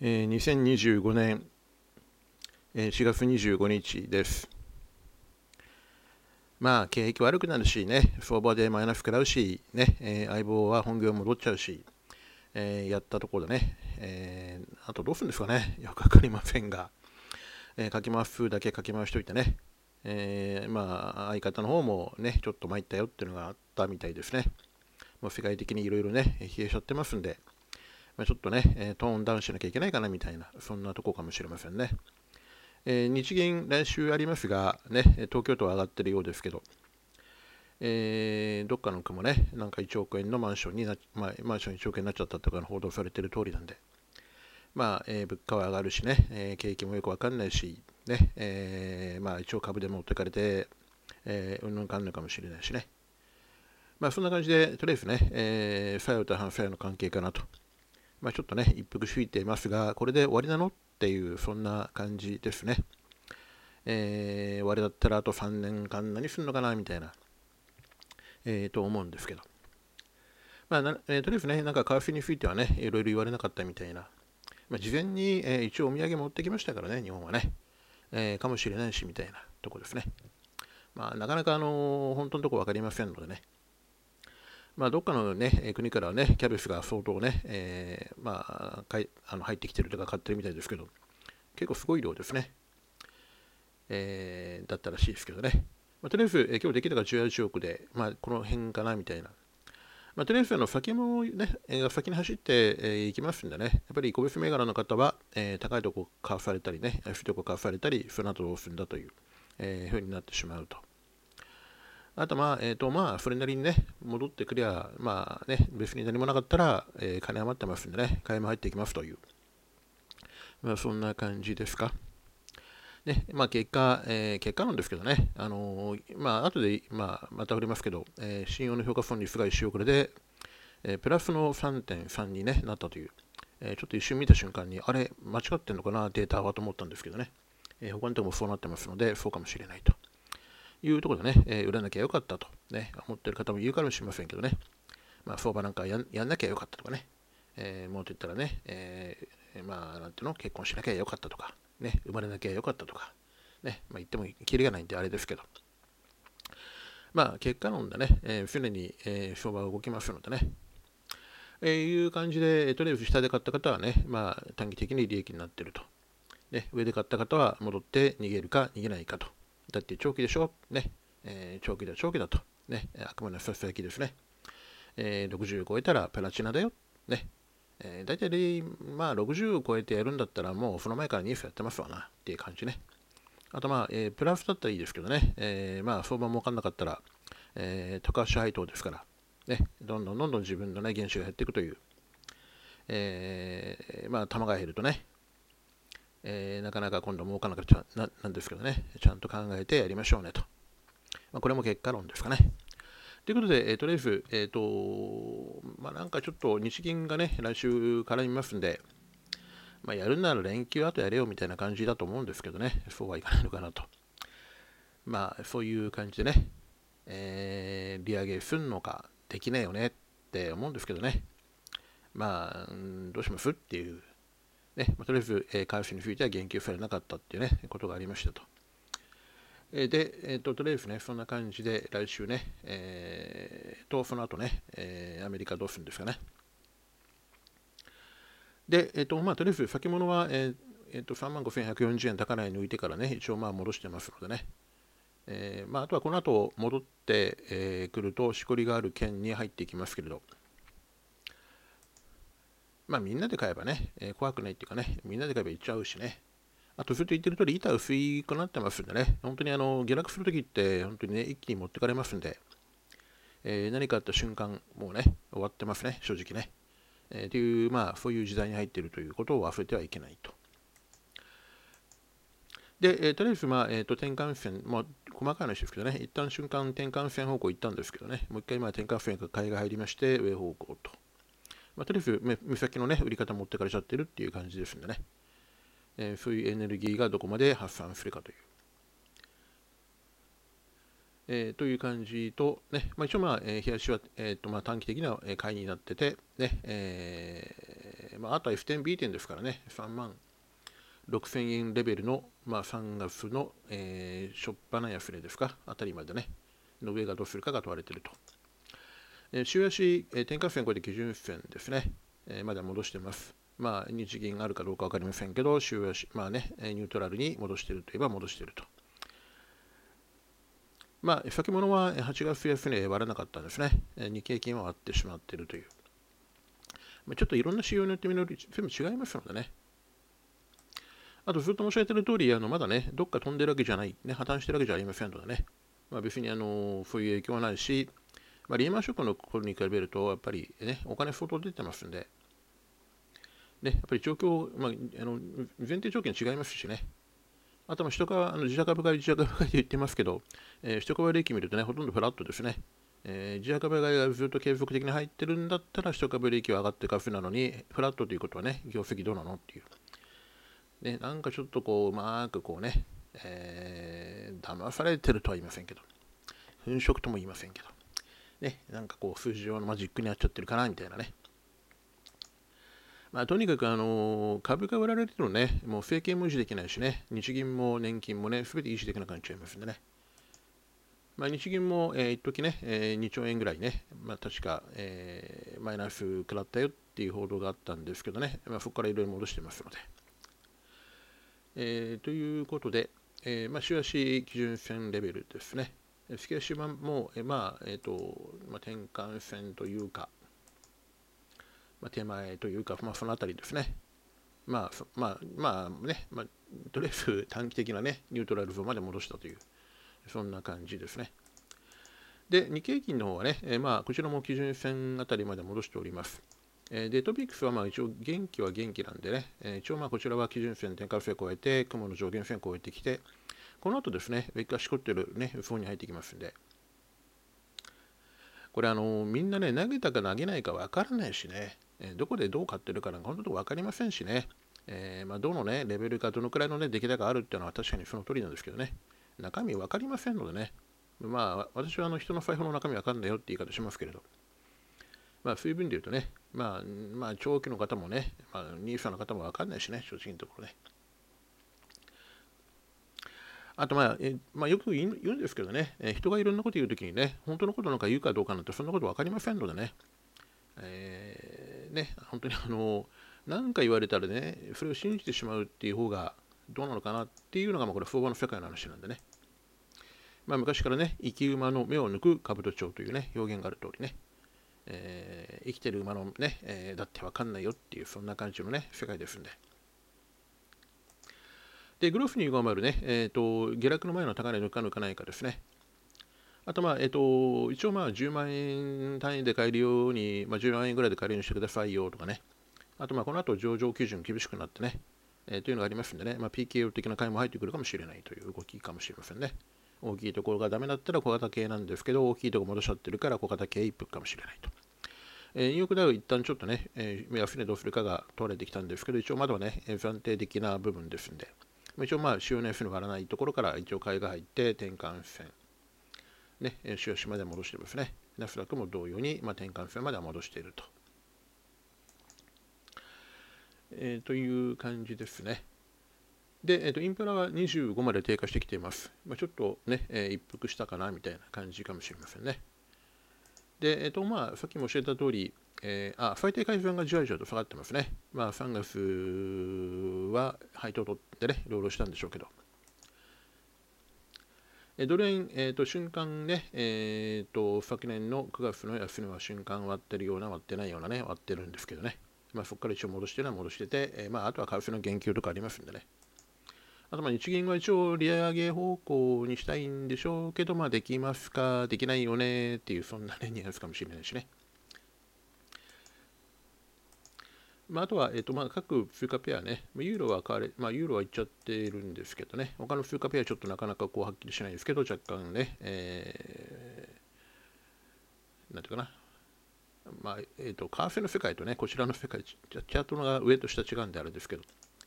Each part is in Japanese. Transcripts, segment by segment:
2025年4月25日です。まあ、景気悪くなるしね、相場でマイナス食らうし、ね、相棒は本業戻っちゃうし、やったところでね、あとどうするんですかね、よくわかりませんが、かき回すだけかき回しといてね、まあ、相方の方もね、ちょっと参ったよっていうのがあったみたいですね。もう世界的にいろいろね、冷えちゃってますんで、ちょっとね、トーンダウンしなきゃいけないかなみたいな、そんなとこかもしれませんね。日銀来週ありますが、ね、東京都は上がってるようですけど、どっかの区もね、なんか1億円のマンションにマンション1億円になっちゃったとかの報道されてる通りなんで、まあ、物価は上がるしね、景気もよくわかんないし、ね、まあ一応株で持ってかれて、うんぬんかんぬんかもしれないしね。まあそんな感じで、とりあえずね、作用と反作用の関係かなと。まあちょっとね、一服吹いていますが、これで終わりなのっていう、そんな感じですね。我だったらあと3年間何するのかなみたいな、と思うんですけど。まあとりあえずね、なんか為替についてはね、いろいろ言われなかったみたいな。まあ、事前に、一応お土産持ってきましたからね、日本はね。かもしれないしみたいなとこですね。まあなかなか本当のとこ分かりませんのでね。まあどっかのね、国からはね、キャベツが相当ね、まあ入ってきてるとか買ってるみたいですけど、結構すごい量ですね。だったらしいですけどね。まあ、とりあえず、今日できたが18億で、まあ、この辺かなみたいな。まあ、とりあえず先もね、先に走っていきますんでね、やっぱり個別銘柄の方は、高いとこ買わされたりね、安いとこ買わされたり、その後どうするんだという、ふうになってしまうと。あとまあ、それなりにね、戻ってくりゃ、まあね、別に何もなかったら、金余ってますんでね、買いも入っていきますという、まあ、そんな感じですか。ね、まあ結果なんですけどね、まあ後で、また振りますけど、信用の評価損率が1週遅れで、プラスの3.3に、ね、なったという、ちょっと一瞬見た瞬間に、あれ、間違ってんのかな、データはと思ったんですけどね、他のとこもそうなってますので、そうかもしれないというところでね、売らなきゃよかったと、ね、思ってる方もいるかもしれませんけどね、まあ相場なんかやんなきゃよかったとかね、もっと言ったらね、まあなんていうの、結婚しなきゃよかったとか、ね、生まれなきゃよかったとか、ね、まあ言ってもキリがないんであれですけど、まあ結果論でね、常に、相場が動きますのでね、いう感じで、とりあえず下で買った方はね、まあ短期的に利益になっていると。ね、上で買った方は戻って逃げるか逃げないかと。だって長期でしょ、ね、長期だ長期だと。ね、あくまでささやきですね。60超えたらプラチナだよ。ね、大体、まあ、60を超えてやるんだったら、もうその前からニュースやってますわなっていう感じね。あと、まあ、プラスだったらいいですけどね、まあ、相場も分かんなかったら、高橋配当ですから、ね、どんどん自分の、ね、原資が減っていくという、まあ、玉が減るとね、なかなか今度儲かんなくなんですけどね、ちゃんと考えてやりましょうねと。まあ、これも結果論ですかね。ということで、とりあえず、まあ、なんかちょっと日銀がね、来週絡みますんで、まあ、やるなら連休後やれよみたいな感じだと思うんですけどね、そうはいかないのかなと。まあ、そういう感じでね、利上げすんのかできないよねって思うんですけどね、まあ、どうしますっていう、ね、とりあえず、為替については言及されなかったっていうね、ことがありましたと。で、とりあえずね、そんな感じで来週ね、その後ね、アメリカどうするんですかね。で、まあ、とりあえず先物は、35,140円高値抜いてからね、一応まあ戻してますのでね、まあ、あとはこの後戻ってくると、しこりがある県に入っていきますけれど、まあ、みんなで買えばね、怖くないっていうかね、みんなで買えばいっちゃうしね。あと、ずっと言ってる通り、板薄いくなってますんでね、本当に下落するときって、本当にね、一気に持ってかれますんで、何かあった瞬間、もうね、終わってますね、正直ね。という、まあ、そういう時代に入っているということを忘れてはいけないと。で、とりあえず、まあ転換線、まあ、細かい話ですけどね、一旦瞬間転換線方向行ったんですけどね、もう一回転換線が買いが入りまして、上方向と。まあ、とりあえず、目先のね、売り方持ってかれちゃってるっていう感じですんでね、そういうエネルギーがどこまで発散するかという。という感じと、ね、まあ、一応、冷やしは、まあ、短期的な買いになってて、ね、 あとは F10B 点ですからね、3万6000円レベルの、3月の、初っ端安値ですか、あたりまでね、の上がどうするかが問われていると。週足、転換線これで基準線ですね、まだ戻してます。日銀あるかどうか分かりませんけど、週足、ニュートラルに戻しているといえば戻していると。先物は8月安値割らなかったんですね。日経金は割ってしまっているという。ちょっといろんな仕様によってみると全部違いますのでね。あとずっと申し上げている通り、まだね、どっか飛んでるわけじゃない、ね、破綻してるわけじゃありませんのでね。別にそういう影響はないし、リーマンショックの頃に比べると、やっぱりね、お金相当出てますんで、ね、やっぱり状況、前提条件違いますしね。あとは自社株買いで言ってますけど、一株利益見るとね、ほとんどフラットですね。自社株買いがずっと継続的に入ってるんだったら、一株利益は上がってカフェなのに、フラットということはね、業績どうなのっていう。ね、なんかちょっとうまくね、騙されてるとは言いませんけど、粉飾とも言いませんけど、ね、なんか数字上のマジックになっちゃってるかなみたいなね。とにかく株が売られてるのね、もう政権も維持できないしね、日銀も年金もね、すべて維持できなくなっちゃいますんでね。日銀も、一時ね、2兆円ぐらいね、確か、マイナス食らったよっていう報道があったんですけどね、そこからいろいろ戻してますので。ということで、週足基準線レベルですね。月足はもう、転換線というか、手前というか、そのあたりですね。とりあえず短期的なね、ニュートラルゾーンまで戻したという、そんな感じですね。で、日経平均の方はね、こちらも基準線あたりまで戻しております。で、トピックスは一応元気は元気なんでね、一応こちらは基準線、転換線を超えて、雲の上限線を超えてきて、この後ですね、上からしこってるね、ゾーンに入ってきますんで、これみんなね、投げたか投げないか分からないしね、どこでどう買ってるかなんか本当に分かりませんしね、どのね、レベルかどのくらいのね、出来高があるっていうのは確かにその通りなんですけどね、中身分かりませんのでね、私は人の財布の中身分かんないよって言い方しますけれど、そういう分で言うとね、長期の方もね、ニーサの方も分かんないしね、正直なところね。あとよく言うんですけどね、人がいろんなこと言うときにね、本当のことなんか言うかどうかなんてそんなこと分かりませんのでね、本当に何か言われたらね、それを信じてしまうっていう方がどうなのかなっていうのがこれ相場の世界の話なんでね。昔からね、生き馬の目を抜く兜町というね、表現がある通りね、生きてる馬のね、だって分かんないよっていう、そんな感じのね、世界ですんで。で、グロフ250ね、下落の前の高値抜か抜かないかですね。あと一応10万円単位で買えるように、10万円ぐらいで買えるようにしてくださいよとかね。あとこの後上場基準厳しくなってね、というのがありますんでね、PKO 的な買いも入ってくるかもしれないという動きかもしれませんね。大きいところがダメだったら小型系なんですけど、大きいところ戻しちゃってるから小型系一服かもしれないと。ニューヨークダウ一旦ちょっとね、安値どうするかが問われてきたんですけど、一応まだはね、暫定的な部分ですんで、一応主要な安値割らないところから一応買いが入って転換線、ね、週足まで戻してますね。ナスダックも同様に、転換線までは戻していると。という感じですね。で、インフラは25まで低下してきています。ちょっとね、一服したかなみたいな感じかもしれませんね。で、さっきも教えた通り、最低改善がじわじわと下がってますね。3月は配当を取ってね、ロールしたんでしょうけど。ドル円、瞬間ね、昨年の9月の安値は瞬間割ってるような、割ってないようなね、割ってるんですけどね。そこから一応戻してるのは戻してて、あとは為替の言及とかありますんでね。あと日銀は一応利上げ方向にしたいんでしょうけど、できますか、できないよねっていう、そんなね、ニュアンスかもしれないしね。あとは、各通貨ペアね、ユーロはユーロはいっちゃってるんですけどね、他の通貨ペアはちょっとなかなかはっきりしないですけど、若干ね、なんていうかな、為替の世界とね、こちらの世界、チャートが上と下違うんであれですけど、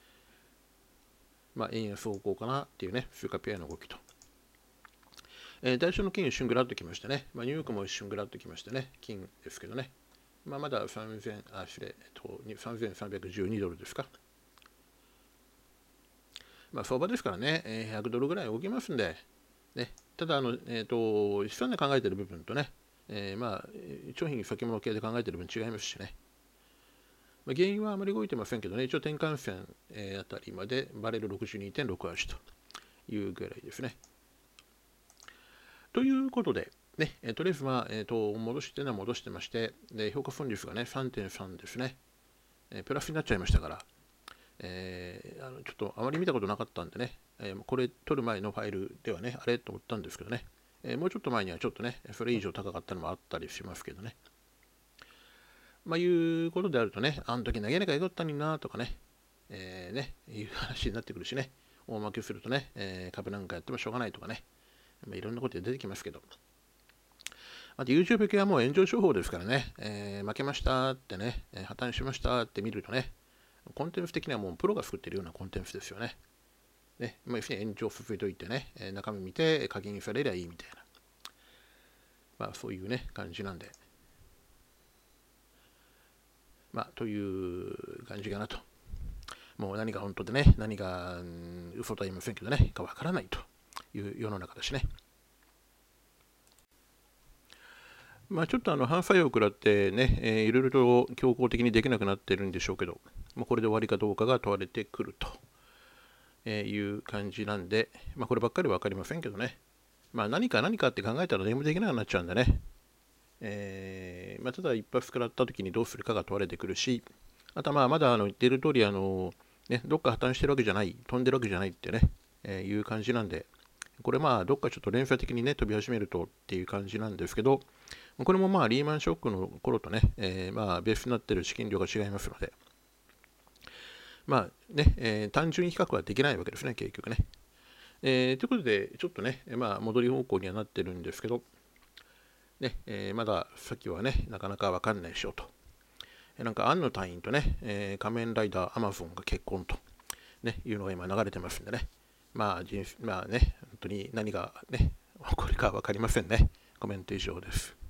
円安方向かなっていうね、通貨ペアの動きと。代償の金一瞬ぐらっときましたね。ニューヨークも一瞬ぐらっときましたね。金ですけどね。 まだ3312ドルですか。相場ですからね、100ドルぐらい動きますんで、ね、ただ資産で考えている部分とね、商品先物系で考えている部分違いますしね。原因はあまり動いてませんけどね、一応転換線、あたりまでバレル 62.68 というぐらいですね。ということで、ね、とりあえず、戻しては戻してまして、で評価損率がね、3.3 ですね、プラスになっちゃいましたから、ちょっとあまり見たことなかったんでね、これ撮る前のファイルではね、あれと思ったんですけどね、もうちょっと前にはちょっとね、それ以上高かったのもあったりしますけどね。いうことであるとね、あの時投げなきゃよかったのになとかね、いう話になってくるしね、大負けするとね、株なんかやってもしょうがないとかね、いろんなことで出てきますけど、あと YouTube 系はもう炎上商法ですからね、負けましたってね、破綻しましたって見るとね、コンテンツ的にはもうプロが作ってるようなコンテンツですよね。要するに炎上させといてね、中身見て課金されりゃいいみたいな、そういうね、感じなんで、という感じかなと。もう何が本当でね、何が嘘とは言いませんけどね、かわからないという世の中だしね。ちょっと反作用を食らってね、いろいろと強行的にできなくなってるんでしょうけど、もうこれで終わりかどうかが問われてくるという感じなんで、こればっかりは分かりませんけどね。何かって考えたら何もできなくなっちゃうんでね。ただ一発食らった時にどうするかが問われてくるし、あとはまだ言ってる通りどっか破綻してるわけじゃない、飛んでるわけじゃないってね、いう感じなんで、これどっかちょっと連鎖的にね、飛び始めるとっていう感じなんですけど、これもリーマンショックの頃とね、ベースになってる資金量が違いますので、単純比較はできないわけですね、結局ね。ということで、ちょっとね、戻り方向にはなってるんですけど、まだ先はね、なかなかわかんないでしょうと。なんか、アンの隊員とね、仮面ライダーアマゾンが結婚と、いうのが今流れてますんでね。本当に何がね、起こるかわかりませんね。コメント以上です。